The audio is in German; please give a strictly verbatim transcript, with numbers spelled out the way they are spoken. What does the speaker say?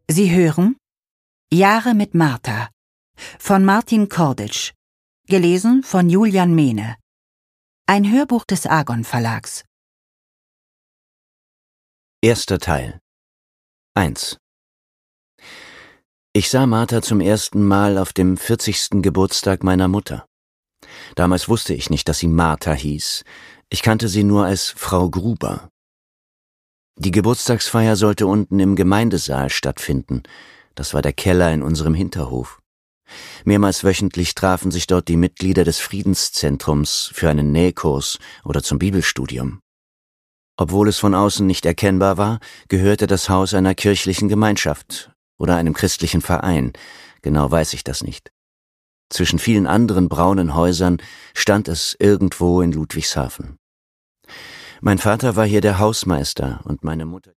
Sie hören Jahre mit Martha von Martin Korditsch, gelesen von Julian Mehne. Ein Hörbuch des Argon Verlags. Erster Teil. eins. Ich sah Martha zum ersten Mal auf dem vierzigsten Geburtstag meiner Mutter. Damals wusste ich nicht, dass sie Martha hieß. Ich kannte sie nur als Frau Gruber. Die Geburtstagsfeier sollte unten im Gemeindesaal stattfinden. Das war der Keller in unserem Hinterhof. Mehrmals wöchentlich trafen sich dort die Mitglieder des Friedenszentrums für einen Nähkurs oder zum Bibelstudium. Obwohl es von außen nicht erkennbar war, gehörte das Haus einer kirchlichen Gemeinschaft oder einem christlichen Verein. Genau weiß ich das nicht. Zwischen vielen anderen braunen Häusern stand es irgendwo in Ludwigshafen. Mein Vater war hier der Hausmeister und meine Mutter